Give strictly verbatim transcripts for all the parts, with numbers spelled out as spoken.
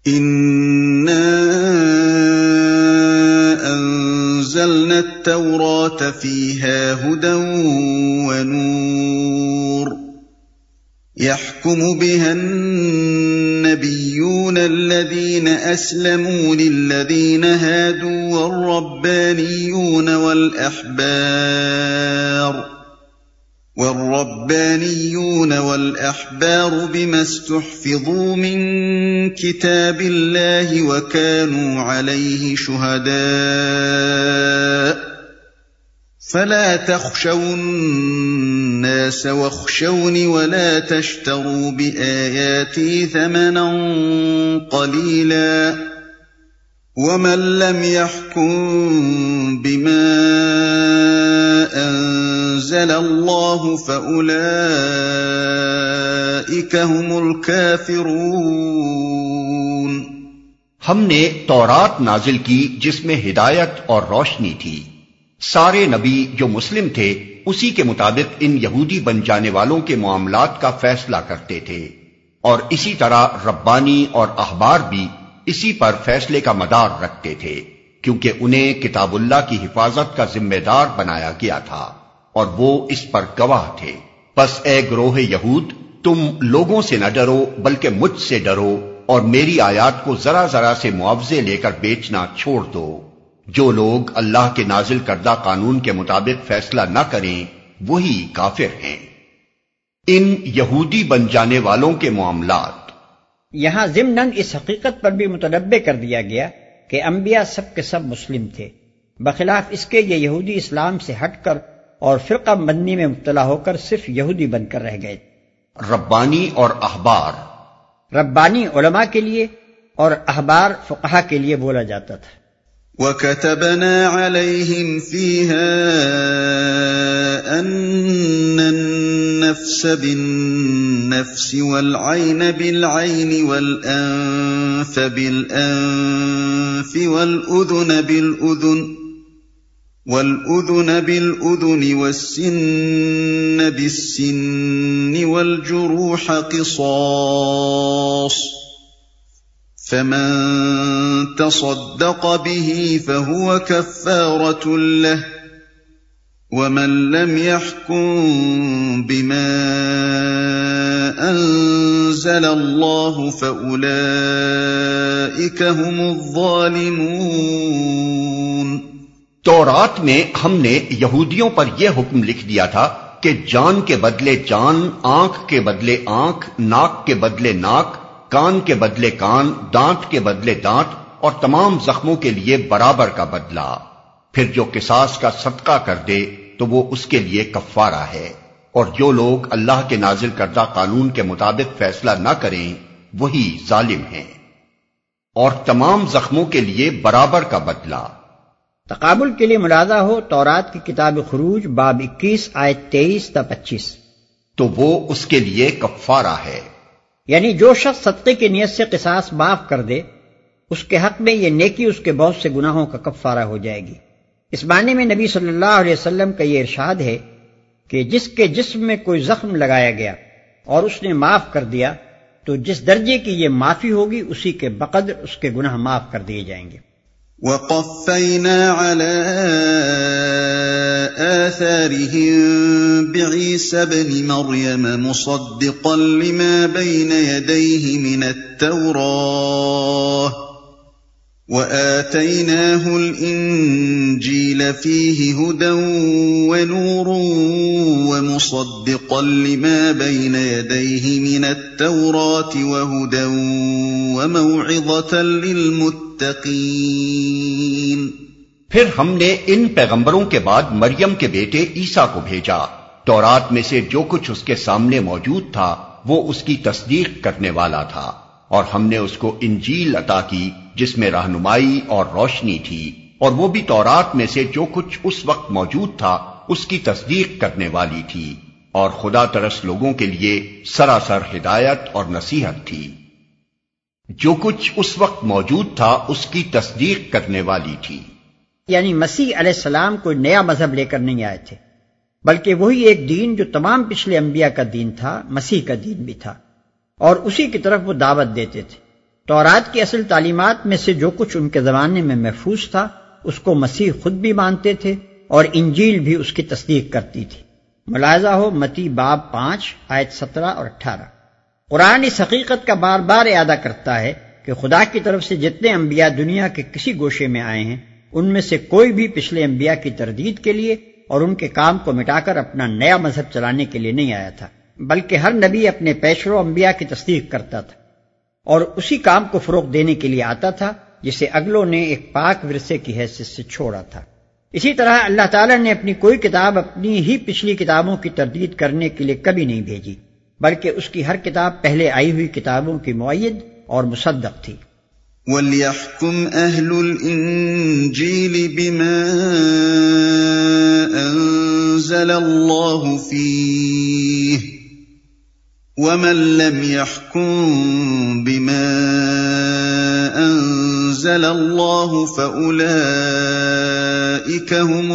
إِنَّا أَنزَلْنَا التَّوْرَاةَ فِيهَا هُدًى وَنُورٌ يَحْكُمُ بِهَا النَّبِيُّونَ الَّذِينَ أَسْلَمُوا لِلَّذِينَ هَادُوا وَالرَّبَّانِيُّونَ وَالْأَحْبَارُ والربانيون والأحبار بما استحفظوا من كتاب الله وكانوا عليه شهداء فلا تخشوا الناس واخشوني ولا تشتروا بآياتي ثمنا قليلا ومن لم يحكم بما أنزل الله فأولئك هم الكافرون۔ ہم نے تورات نازل کی جس میں ہدایت اور روشنی تھی۔ سارے نبی جو مسلم تھے اسی کے مطابق ان یہودی بن جانے والوں کے معاملات کا فیصلہ کرتے تھے، اور اسی طرح ربانی اور احبار بھی اسی پر فیصلے کا مدار رکھتے تھے، کیونکہ انہیں کتاب اللہ کی حفاظت کا ذمہ دار بنایا گیا تھا اور وہ اس پر گواہ تھے۔ پس اے گروہ یہود، تم لوگوں سے نہ ڈرو بلکہ مجھ سے ڈرو، اور میری آیات کو ذرا ذرا سے معاوضے لے کر بیچنا چھوڑ دو۔ جو لوگ اللہ کے نازل کردہ قانون کے مطابق فیصلہ نہ کریں وہی کافر ہیں۔ ان یہودی بن جانے والوں کے معاملات، یہاں ضمناً اس حقیقت پر بھی متنبہ کر دیا گیا کہ انبیاء سب کے سب مسلم تھے، بخلاف اس کے یہ یہودی اسلام سے ہٹ کر اور فرقہ بندی میں مبتلا ہو کر صرف یہودی بن کر رہ گئے۔ ربانی اور احبار، ربانی علماء کے لیے اور احبار فقہا کے لیے بولا جاتا تھا۔ وَكَتَبْنَا عَلَيْهِمْ فِيهَا أَنَّ النَّفْسَ بِالنَّفْسِ وَالْعَيْنَ بِالْعَيْنِ وَالْأَنفَ بِالْأَنفِ وَالْأُذُنَ بِالْأُذُنِ وَالْأُذُنَ بِالْأُذُنِ وَالسِّنَّ بِالسِّنِّ وَالْجُرُوحَ قِصَاصٌ فَمَن تَصَدَّقَ بِهِ فَهُوَ كَفَّارَةٌ لَّهُ وَمَن لَّمْ يَحْكُم بِمَا أَنزَلَ اللَّهُ فَأُولَئِكَ هُمُ الظَّالِمُونَ۔ تورات میں ہم نے یہودیوں پر یہ حکم لکھ دیا تھا کہ جان کے بدلے جان، آنکھ کے بدلے آنکھ، ناک کے بدلے ناک، کان کے بدلے کان، دانت کے بدلے دانت، اور تمام زخموں کے لیے برابر کا بدلہ۔ پھر جو قصاص کا صدقہ کر دے تو وہ اس کے لیے کفارہ ہے، اور جو لوگ اللہ کے نازل کردہ قانون کے مطابق فیصلہ نہ کریں وہی ظالم ہیں۔ اور تمام زخموں کے لیے برابر کا بدلہ۔ تقابل کے لیے ملاحظہ ہو تورات کی کتاب خروج باب اکیس آیت تیئیس تا پچیس، تو وہ اس کے لیے کفارہ ہے۔ یعنی جو شخص صدقے کی نیت سے قصاص معاف کر دے اس کے حق میں یہ نیکی اس کے بہت سے گناہوں کا کفارہ ہو جائے گی۔ اس معنی میں نبی صلی اللہ علیہ وسلم کا یہ ارشاد ہے کہ جس کے جسم میں کوئی زخم لگایا گیا اور اس نے معاف کر دیا تو جس درجے کی یہ معافی ہوگی اسی کے بقدر اس کے گناہ معاف کر دیے جائیں گے۔ وَقَفَّيْنَا عَلَىٰ آثَارِهِم بِعِيسَى ابْنِ مَرْيَمَ مُصَدِّقًا لِّمَا بَيْنَ يَدَيْهِ مِنَ التَّوْرَاةِ وَآتَيْنَاهُ الْإِنجِيلَ فِيهِ هُدًى وَنُورٌ وَمُصَدِّقًا لِّمَا بَيْنَ يَدَيْهِ مِنَ التَّوْرَاةِ وَهُدًى وَمَوْعِظَةً لِّلْمُتَّقِينَ۔ پھر ہم نے ان پیغمبروں کے بعد مریم کے بیٹے عیسیٰ کو بھیجا، تورات میں سے جو کچھ اس کے سامنے موجود تھا وہ اس کی تصدیق کرنے والا تھا، اور ہم نے اس کو انجیل عطا کی جس میں رہنمائی اور روشنی تھی، اور وہ بھی تورات میں سے جو کچھ اس وقت موجود تھا اس کی تصدیق کرنے والی تھی، اور خدا ترس لوگوں کے لیے سراسر ہدایت اور نصیحت تھی۔ جو کچھ اس وقت موجود تھا اس کی تصدیق کرنے والی تھی، یعنی مسیح علیہ السلام کوئی نیا مذہب لے کر نہیں آئے تھے، بلکہ وہی ایک دین جو تمام پچھلے انبیاء کا دین تھا، مسیح کا دین بھی تھا، اور اسی کی طرف وہ دعوت دیتے تھے۔ تورات کی اصل تعلیمات میں سے جو کچھ ان کے زمانے میں محفوظ تھا اس کو مسیح خود بھی مانتے تھے اور انجیل بھی اس کی تصدیق کرتی تھی۔ ملاحظہ ہو متی باب پانچ آیت سترہ اور اٹھارہ۔ قرآن اس حقیقت کا بار بار اعادہ کرتا ہے کہ خدا کی طرف سے جتنے انبیاء دنیا کے کسی گوشے میں آئے ہیں ان میں سے کوئی بھی پچھلے انبیاء کی تردید کے لیے اور ان کے کام کو مٹا کر اپنا نیا مذہب چلانے کے لیے نہیں آیا تھا، بلکہ ہر نبی اپنے پیشرو انبیاء کی تصدیق کرتا تھا اور اسی کام کو فروغ دینے کے لیے آتا تھا جسے اگلوں نے ایک پاک ورثے کی حیثیت سے چھوڑا تھا۔ اسی طرح اللہ تعالیٰ نے اپنی کوئی کتاب اپنی ہی پچھلی کتابوں کی تردید کرنے کے لیے کبھی نہیں بھیجی، بلکہ اس کی ہر کتاب پہلے آئی ہوئی کتابوں کی مؤید اور مصدق تھی۔ وَلْيَحْكُمْ أَهْلُ الْإِنجِيلِ بِمَا أَنزَلَ اللَّهُ فِيهِ وَمَن لَّمْ يَحْكُم بِمَا أَنزَلَ اللَّهُ فَأُولَٰئِكَ هُمُ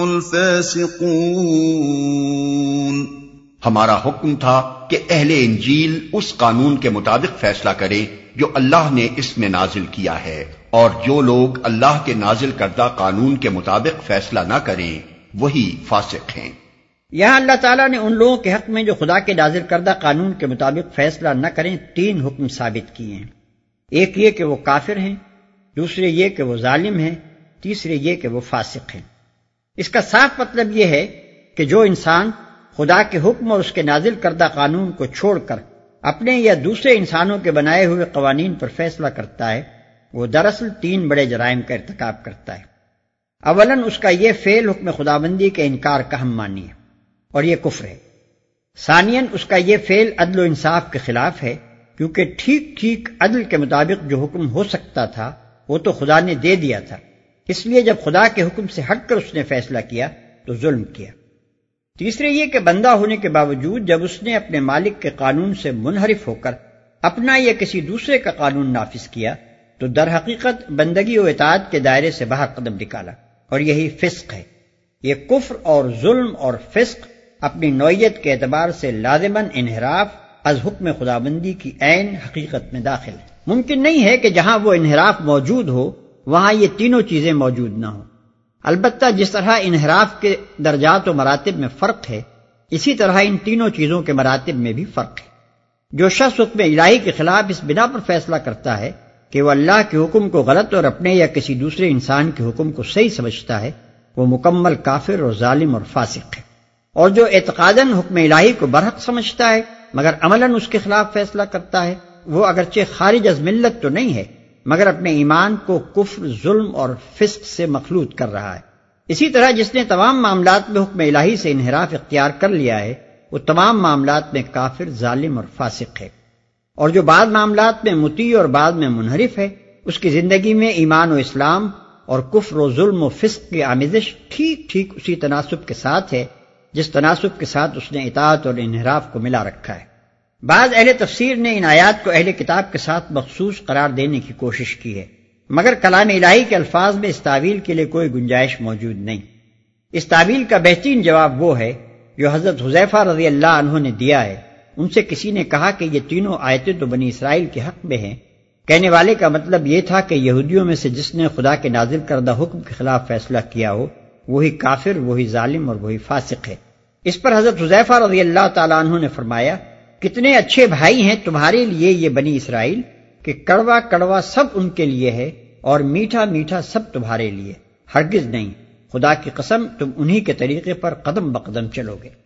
الْفَاسِقُونَ۔ ہمارا حکم تھا کہ اہل انجیل اس قانون کے مطابق فیصلہ کرے جو اللہ نے اس میں نازل کیا ہے، اور جو لوگ اللہ کے نازل کردہ قانون کے مطابق فیصلہ نہ کریں وہی فاسق ہیں۔ یہاں اللہ تعالیٰ نے ان لوگوں کے حق میں جو خدا کے نازل کردہ قانون کے مطابق فیصلہ نہ کریں تین حکم ثابت کیے ہیں۔ ایک یہ کہ وہ کافر ہیں، دوسرے یہ کہ وہ ظالم ہیں، تیسرے یہ کہ وہ فاسق ہیں۔ اس کا صاف مطلب یہ ہے کہ جو انسان خدا کے حکم اور اس کے نازل کردہ قانون کو چھوڑ کر اپنے یا دوسرے انسانوں کے بنائے ہوئے قوانین پر فیصلہ کرتا ہے وہ دراصل تین بڑے جرائم کا ارتکاب کرتا ہے۔ اولاً اس کا یہ فعل حکم خداوندی کے انکار کا ہم مانی ہے اور یہ کفر ہے۔ ثانیاً اس کا یہ فعل عدل و انصاف کے خلاف ہے، کیونکہ ٹھیک ٹھیک عدل کے مطابق جو حکم ہو سکتا تھا وہ تو خدا نے دے دیا تھا، اس لیے جب خدا کے حکم سے ہٹ کر اس نے فیصلہ کیا تو ظلم کیا۔ تیسرے یہ کہ بندہ ہونے کے باوجود جب اس نے اپنے مالک کے قانون سے منحرف ہو کر اپنا یا کسی دوسرے کا قانون نافذ کیا تو در حقیقت بندگی و اطاعت کے دائرے سے باہر قدم نکالا، اور یہی فسق ہے۔ یہ کفر اور ظلم اور فسق اپنی نوعیت کے اعتبار سے لازماً انحراف از حکم خداوندی کی عین حقیقت میں داخل ہے۔ ممکن نہیں ہے کہ جہاں وہ انحراف موجود ہو وہاں یہ تینوں چیزیں موجود نہ ہوں۔ البتہ جس طرح انحراف کے درجات و مراتب میں فرق ہے، اسی طرح ان تینوں چیزوں کے مراتب میں بھی فرق ہے۔ جو شخص حکم الہی کے خلاف اس بنا پر فیصلہ کرتا ہے کہ وہ اللہ کے حکم کو غلط اور اپنے یا کسی دوسرے انسان کے حکم کو صحیح سمجھتا ہے، وہ مکمل کافر اور ظالم اور فاسق ہے۔ اور جو اعتقاداً حکم الہی کو برحق سمجھتا ہے مگر عملاً اس کے خلاف فیصلہ کرتا ہے، وہ اگرچہ خارج از ملت تو نہیں ہے مگر اپنے ایمان کو کفر، ظلم اور فسق سے مخلوط کر رہا ہے۔ اسی طرح جس نے تمام معاملات میں حکم الہی سے انحراف اختیار کر لیا ہے وہ تمام معاملات میں کافر، ظالم اور فاسق ہے، اور جو بعض معاملات میں مطیع اور بعض میں منحرف ہے اس کی زندگی میں ایمان و اسلام اور کفر و ظلم و فسق کی آمیزش ٹھیک ٹھیک اسی تناسب کے ساتھ ہے جس تناسب کے ساتھ اس نے اطاعت اور انحراف کو ملا رکھا ہے۔ بعض اہل تفسیر نے ان آیات کو اہل کتاب کے ساتھ مخصوص قرار دینے کی کوشش کی ہے، مگر کلام الہی کے الفاظ میں اس تعویل کے لیے کوئی گنجائش موجود نہیں۔ اس تعویل کا بہترین جواب وہ ہے جو حضرت حذیفہ رضی اللہ عنہ نے دیا ہے۔ ان سے کسی نے کہا کہ یہ تینوں آیتیں تو بنی اسرائیل کے حق میں ہیں۔ کہنے والے کا مطلب یہ تھا کہ یہودیوں میں سے جس نے خدا کے نازل کردہ حکم کے خلاف فیصلہ کیا ہو وہی کافر، وہی ظالم اور وہی فاسق ہے۔ اس پر حضرت حذیفہ رضی اللہ تعالیٰ عنہ نے فرمایا، کتنے اچھے بھائی ہیں تمہارے لیے یہ بنی اسرائیل کہ کڑوا کڑوا سب ان کے لیے ہے اور میٹھا میٹھا سب تمہارے لیے، ہرگز نہیں، خدا کی قسم تم انہی کے طریقے پر قدم بقدم چلو گے۔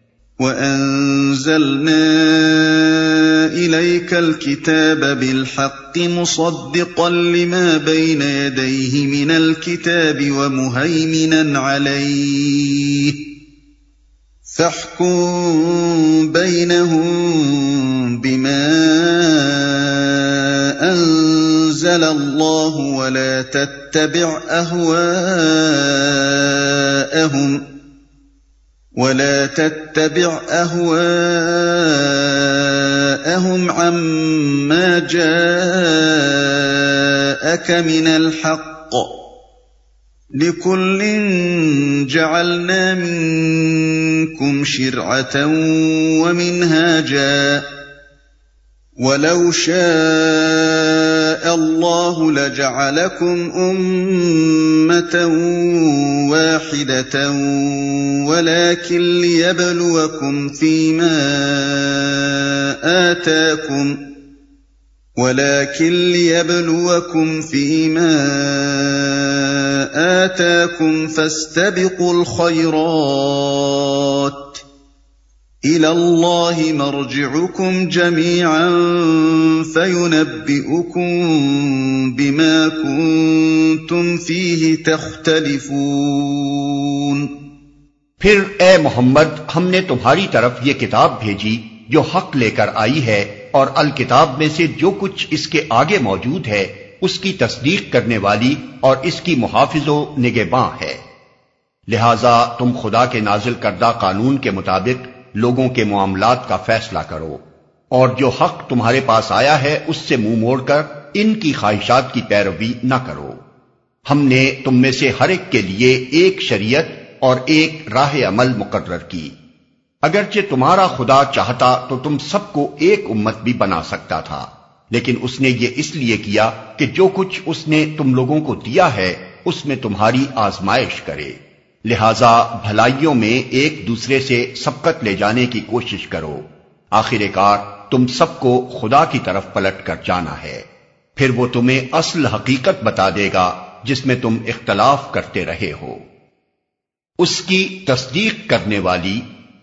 وَأَنزَلْنَا إِلَيْكَ الْكِتَابَ بِالْحَقِّ مُصَدِّقًا لِمَا بَيْنَ يَدَيْهِ مِنَ الْكِتَابِ وَمُهَيْمِنًا عَلَيْهِ فَاحْكُم بَيْنَهُم بِمَا أَنزَلَ اللَّهُ وَلَا تَتَّبِعْ أَهْوَاءَهُمْ وَلَا تَتَّبِعْ أَهْوَاءَهُمْ عَمَّا جَاءَكَ مِنَ الْحَقِّ لِكُلٍّ جَعَلْنَا مِنكُمْ شِرْعَةً وَمِنْهَاجًا وَلَوْ شَاءَ الله لجعلكم أمة واحدة ولكن ليبلوكم فيما آتاكم ولكن ليبلوكم فيما آتاكم فاستبقوا الخيرات إلى الله مرجعكم جميعا فينبئكم بما كنتم فيه تختلفون۔ پھر اے محمد ہم نے تمہاری طرف یہ کتاب بھیجی جو حق لے کر آئی ہے، اور الکتاب میں سے جو کچھ اس کے آگے موجود ہے اس کی تصدیق کرنے والی اور اس کی محافظ و نگہباں ہے۔ لہذا تم خدا کے نازل کردہ قانون کے مطابق لوگوں کے معاملات کا فیصلہ کرو، اور جو حق تمہارے پاس آیا ہے اس سے منہ موڑ کر ان کی خواہشات کی پیروی نہ کرو۔ ہم نے تم میں سے ہر ایک کے لیے ایک شریعت اور ایک راہ عمل مقرر کی۔ اگرچہ تمہارا خدا چاہتا تو تم سب کو ایک امت بھی بنا سکتا تھا، لیکن اس نے یہ اس لیے کیا کہ جو کچھ اس نے تم لوگوں کو دیا ہے اس میں تمہاری آزمائش کرے۔ لہذا بھلائیوں میں ایک دوسرے سے سبقت لے جانے کی کوشش کرو، آخر کار تم سب کو خدا کی طرف پلٹ کر جانا ہے، پھر وہ تمہیں اصل حقیقت بتا دے گا جس میں تم اختلاف کرتے رہے ہو۔ اس کی تصدیق کرنے والی،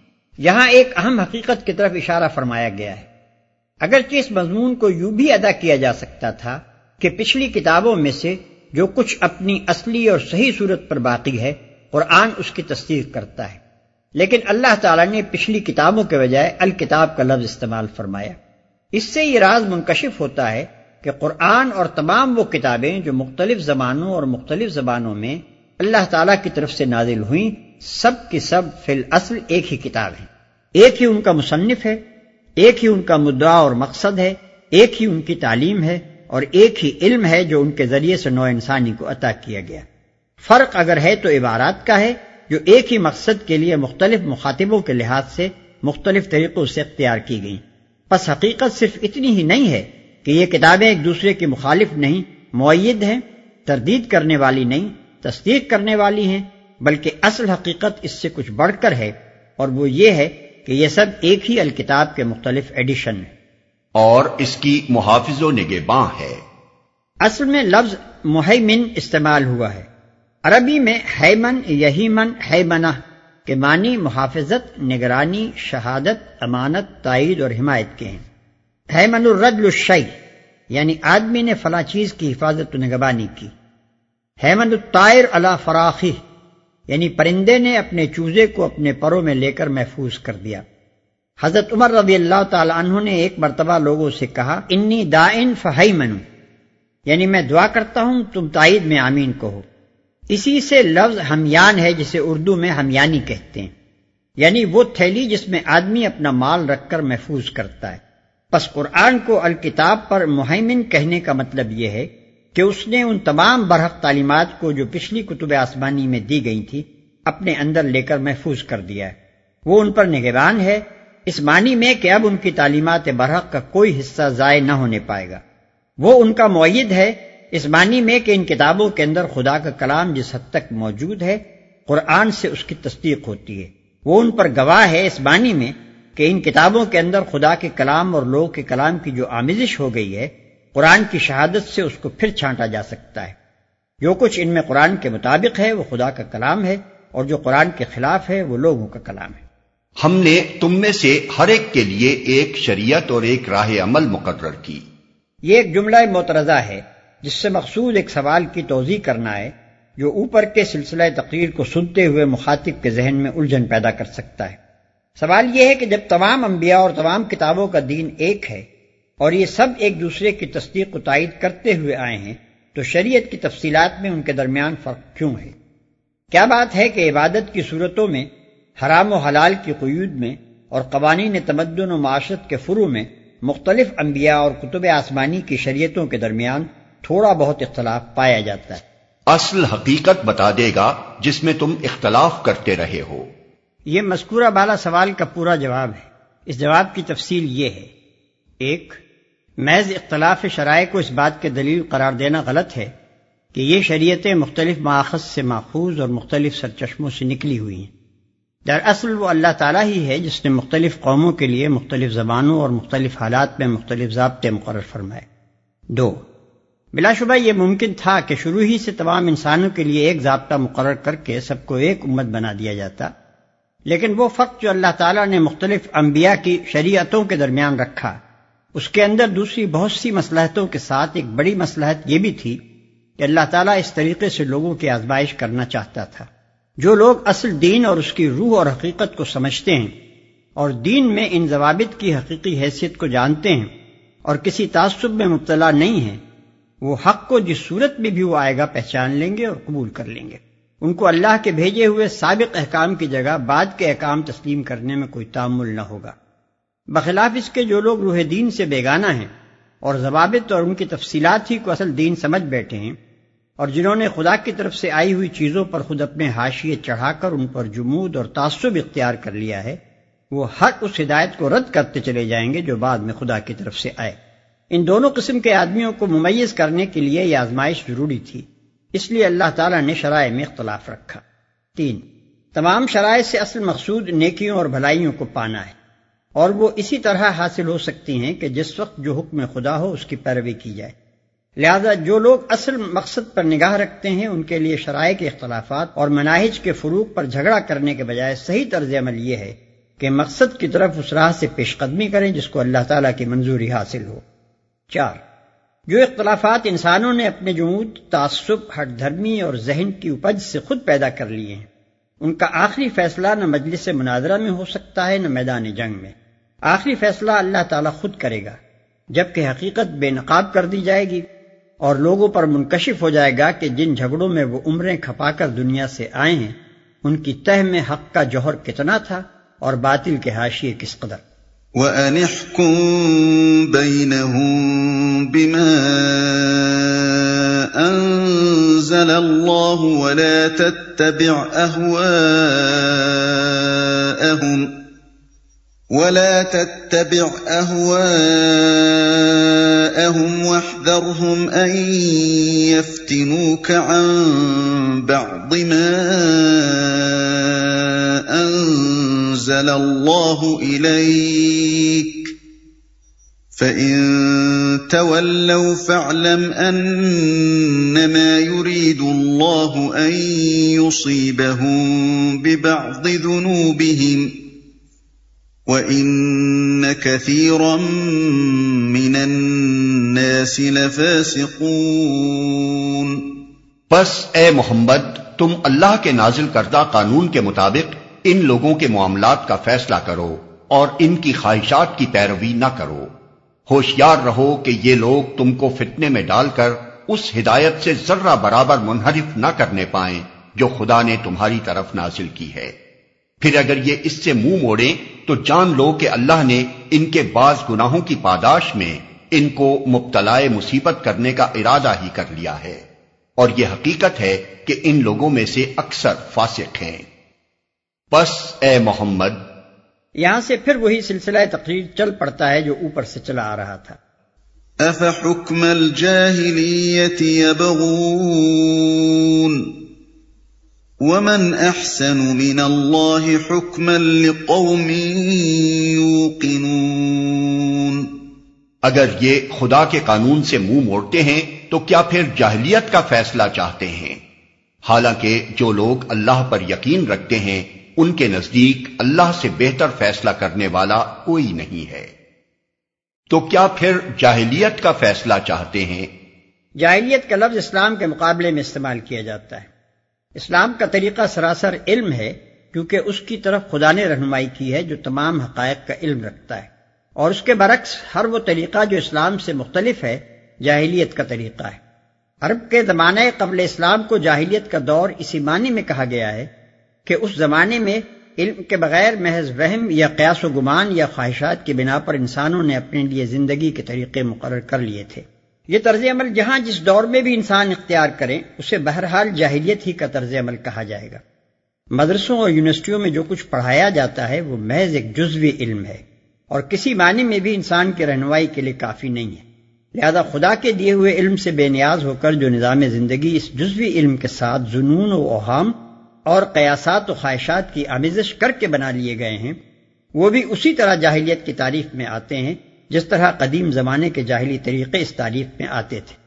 یہاں ایک اہم حقیقت کی طرف اشارہ فرمایا گیا ہے۔ اگرچہ اس مضمون کو یوں بھی ادا کیا جا سکتا تھا کہ پچھلی کتابوں میں سے جو کچھ اپنی اصلی اور صحیح صورت پر باقی ہے قرآن اس کی تصدیق کرتا ہے، لیکن اللہ تعالیٰ نے پچھلی کتابوں کے بجائے الکتاب کا لفظ استعمال فرمایا۔ اس سے یہ راز منکشف ہوتا ہے کہ قرآن اور تمام وہ کتابیں جو مختلف زمانوں اور مختلف زبانوں میں اللہ تعالیٰ کی طرف سے نازل ہوئیں، سب کی سب فی الاصل ایک ہی کتاب ہے، ایک ہی ان کا مصنف ہے، ایک ہی ان کا مدعا اور مقصد ہے، ایک ہی ان کی تعلیم ہے، اور ایک ہی علم ہے جو ان کے ذریعے سے نوع انسانی کو عطا کیا گیا۔ فرق اگر ہے تو عبارات کا ہے جو ایک ہی مقصد کے لیے مختلف مخاطبوں کے لحاظ سے مختلف طریقوں سے اختیار کی گئیں۔ پس حقیقت صرف اتنی ہی نہیں ہے کہ یہ کتابیں ایک دوسرے کی مخالف نہیں، مؤید ہیں، تردید کرنے والی نہیں، تصدیق کرنے والی ہیں، بلکہ اصل حقیقت اس سے کچھ بڑھ کر ہے، اور وہ یہ ہے کہ یہ سب ایک ہی الکتاب کے مختلف ایڈیشن ہیں، اور اس کی محافظ و نگہباں ہے۔ اصل میں لفظ مہیمن استعمال ہوا ہے۔ عربی میں ہیمن، یہیمن، ہیمنہ کے معنی محافظت، نگرانی، شہادت، امانت، تائید اور حمایت کے ہیں۔ ہیمن الرجل الشیء یعنی آدمی نے فلاں چیز کی حفاظت و نگہبانی کی۔ ہیمن الطائر علی فراخہ یعنی پرندے نے اپنے چوزے کو اپنے پروں میں لے کر محفوظ کر دیا۔ حضرت عمر رضی اللہ تعالی عنہ نے ایک مرتبہ لوگوں سے کہا، انی داعن فہیمنوا یعنی میں دعا کرتا ہوں تم تائید میں آمین کہو۔ اسی سے لفظ ہمیان ہے جسے اردو میں ہمیانی کہتے ہیں، یعنی وہ تھیلی جس میں آدمی اپنا مال رکھ کر محفوظ کرتا ہے۔ پس قرآن کو الکتاب پر مہیمن کہنے کا مطلب یہ ہے کہ اس نے ان تمام برحق تعلیمات کو جو پچھلی کتب آسمانی میں دی گئی تھی اپنے اندر لے کر محفوظ کر دیا ہے۔ وہ ان پر نگہبان ہے، اس معنی میں کہ اب ان کی تعلیمات برحق کا کوئی حصہ ضائع نہ ہونے پائے گا۔ وہ ان کا مؤید ہے، اس معنی میں کہ ان کتابوں کے اندر خدا کا کلام جس حد تک موجود ہے قرآن سے اس کی تصدیق ہوتی ہے۔ وہ ان پر گواہ ہے اس معنی میں کہ ان کتابوں کے اندر خدا کے کلام اور لوگوں کے کلام کی جو آمیزش ہو گئی ہے قرآن کی شہادت سے اس کو پھر چھانٹا جا سکتا ہے۔ جو کچھ ان میں قرآن کے مطابق ہے وہ خدا کا کلام ہے، اور جو قرآن کے خلاف ہے وہ لوگوں کا کلام ہے۔ ہم نے تم میں سے ہر ایک کے لیے ایک شریعت اور ایک راہ عمل مقرر کی۔ یہ ایک جملہ معترضہ ہے جس سے مقصود ایک سوال کی توضیح کرنا ہے جو اوپر کے سلسلہ تقریر کو سنتے ہوئے مخاطب کے ذہن میں الجھن پیدا کر سکتا ہے۔ سوال یہ ہے کہ جب تمام انبیاء اور تمام کتابوں کا دین ایک ہے اور یہ سب ایک دوسرے کی تصدیق و تائید کرتے ہوئے آئے ہیں تو شریعت کی تفصیلات میں ان کے درمیان فرق کیوں ہے؟ کیا بات ہے کہ عبادت کی صورتوں میں، حرام و حلال کی قیود میں اور قوانین تمدن و معاشرت کے فروع میں مختلف انبیاء اور کتب آسمانی کی شریعتوں کے درمیان تھوڑا بہت اختلاف پایا جاتا ہے؟ اصل حقیقت بتا دے گا جس میں تم اختلاف کرتے رہے ہو۔ یہ مذکورہ بالا سوال کا پورا جواب ہے۔ اس جواب کی تفصیل یہ ہے: ایک، محض اختلاف شرائع کو اس بات کے دلیل قرار دینا غلط ہے کہ یہ شریعتیں مختلف مآخذ سے ماخوذ اور مختلف سرچشموں سے نکلی ہوئی ہیں۔ دراصل وہ اللہ تعالیٰ ہی ہے جس نے مختلف قوموں کے لیے مختلف زبانوں اور مختلف حالات میں مختلف ضابطے مقرر فرمائے۔ دو، بلا شبہ یہ ممکن تھا کہ شروع ہی سے تمام انسانوں کے لیے ایک ضابطہ مقرر کر کے سب کو ایک امت بنا دیا جاتا، لیکن وہ فرق جو اللہ تعالیٰ نے مختلف انبیاء کی شریعتوں کے درمیان رکھا، اس کے اندر دوسری بہت سی مصلحتوں کے ساتھ ایک بڑی مصلحت یہ بھی تھی کہ اللہ تعالیٰ اس طریقے سے لوگوں کی آزمائش کرنا چاہتا تھا۔ جو لوگ اصل دین اور اس کی روح اور حقیقت کو سمجھتے ہیں اور دین میں ان ضوابط کی حقیقی حیثیت کو جانتے ہیں اور کسی تعصب میں مبتلا نہیں ہیں، وہ حق کو جس صورت میں بھی وہ آئے گا پہچان لیں گے اور قبول کر لیں گے۔ ان کو اللہ کے بھیجے ہوئے سابق احکام کی جگہ بعد کے احکام تسلیم کرنے میں کوئی تعامل نہ ہوگا۔ بخلاف اس کے جو لوگ روح دین سے بیگانہ ہیں اور ضوابط اور ان کی تفصیلات ہی کو اصل دین سمجھ بیٹھے ہیں، اور جنہوں نے خدا کی طرف سے آئی ہوئی چیزوں پر خود اپنے حاشیے چڑھا کر ان پر جمود اور تعصب اختیار کر لیا ہے، وہ ہر اس ہدایت کو رد کرتے چلے جائیں گے جو بعد میں خدا کی طرف سے آئے۔ ان دونوں قسم کے آدمیوں کو ممیز کرنے کے لیے یہ آزمائش ضروری تھی، اس لیے اللہ تعالیٰ نے شرائع میں اختلاف رکھا۔ تین، تمام شرائع سے اصل مقصود نیکیوں اور بھلائیوں کو پانا ہے، اور وہ اسی طرح حاصل ہو سکتی ہیں کہ جس وقت جو حکم خدا ہو اس کی پیروی کی جائے۔ لہذا جو لوگ اصل مقصد پر نگاہ رکھتے ہیں ان کے لیے شرائع کے اختلافات اور مناہج کے فروق پر جھگڑا کرنے کے بجائے صحیح طرز عمل یہ ہے کہ مقصد کی طرف اس راہ سے پیش قدمی کریں جس کو اللہ تعالیٰ کی منظوری حاصل ہو۔ چار، جو اختلافات انسانوں نے اپنے جمود، تعصب، ہٹ دھرمی اور ذہن کی اپج سے خود پیدا کر لیے ہیں، ان کا آخری فیصلہ نہ مجلس مناظرہ میں ہو سکتا ہے نہ میدان جنگ میں۔ آخری فیصلہ اللہ تعالیٰ خود کرے گا، جبکہ حقیقت بے نقاب کر دی جائے گی اور لوگوں پر منکشف ہو جائے گا کہ جن جھگڑوں میں وہ عمریں کھپا کر دنیا سے آئے ہیں ان کی تہ میں حق کا جوہر کتنا تھا اور باطل کے حاشیے کس قدر۔ وَأَنِ احْكُم بَيْنَهُم بِمَا أَنزَلَ اللَّهُ وَلَا تَتَّبِعْ أَهْوَاءَهُمْ وَلَا تَتَّبِعْ أَهْوَاءَهُمْ وَاحْذَرْهُمْ أَن يَفْتِنُوكَ عَن بَعْضِ مَا أَنزَلَ اللَّهُ إِلَيْكَ فَإِن تَوَلَّوْا فَاعْلَمْ أَنَّمَا يُرِيدُ اللَّهُ أَن يُصِيبَهُم بِبَعْضِ ذُنُوبِهِمْ وَإِنَّ كَثِيرًا مِّنَ النَّاسِ لَفَاسِقُونَ۔ پس اے محمد تم اللہ کے نازل کردہ قانون کے مطابق ان لوگوں کے معاملات کا فیصلہ کرو اور ان کی خواہشات کی پیروی نہ کرو۔ ہوشیار رہو کہ یہ لوگ تم کو فتنے میں ڈال کر اس ہدایت سے ذرہ برابر منحرف نہ کرنے پائیں جو خدا نے تمہاری طرف نازل کی ہے۔ پھر اگر یہ اس سے منہ موڑیں تو جان لو کہ اللہ نے ان کے بعض گناہوں کی پاداش میں ان کو مبتلا مصیبت کرنے کا ارادہ ہی کر لیا ہے، اور یہ حقیقت ہے کہ ان لوگوں میں سے اکثر فاسق ہیں۔ پس اے محمد، یہاں سے پھر وہی سلسلہ تقریر چل پڑتا ہے جو اوپر سے چلا آ رہا تھا۔ أَفَحُكْمَ الْجَاهِلِيَّةِ يَبْغُونَ وَمَنْ أَحْسَنُ مِنَ اللَّهِ حُكْمًا لِقَوْمٍ يُوقِنُونَ۔ اگر یہ خدا کے قانون سے منہ موڑتے ہیں تو کیا پھر جاہلیت کا فیصلہ چاہتے ہیں؟ حالانکہ جو لوگ اللہ پر یقین رکھتے ہیں ان کے نزدیک اللہ سے بہتر فیصلہ کرنے والا کوئی نہیں ہے۔ تو کیا پھر جاہلیت کا فیصلہ چاہتے ہیں؟ جاہلیت کا لفظ اسلام کے مقابلے میں استعمال کیا جاتا ہے۔ اسلام کا طریقہ سراسر علم ہے کیونکہ اس کی طرف خدا نے رہنمائی کی ہے جو تمام حقائق کا علم رکھتا ہے، اور اس کے برعکس ہر وہ طریقہ جو اسلام سے مختلف ہے جاہلیت کا طریقہ ہے۔ عرب کے زمانے قبل اسلام کو جاہلیت کا دور اسی معنی میں کہا گیا ہے کہ اس زمانے میں علم کے بغیر محض وہم یا قیاس و گمان یا خواہشات کی بنا پر انسانوں نے اپنے لیے زندگی کے طریقے مقرر کر لیے تھے۔ یہ طرز عمل جہاں جس دور میں بھی انسان اختیار کریں اسے بہرحال جاہلیت ہی کا طرز عمل کہا جائے گا۔ مدرسوں اور یونیورسٹیوں میں جو کچھ پڑھایا جاتا ہے وہ محض ایک جزوی علم ہے اور کسی معنی میں بھی انسان کی رہنمائی کے لیے کافی نہیں ہے۔ لہذا خدا کے دیے ہوئے علم سے بے نیاز ہو کر جو نظام زندگی اس جزوی علم کے ساتھ ظنون و اوہام اور قیاسات و خواہشات کی آمیزش کر کے بنا لیے گئے ہیں، وہ بھی اسی طرح جاہلیت کی تعریف میں آتے ہیں جس طرح قدیم زمانے کے جاہلی طریقے اس تعریف میں آتے تھے۔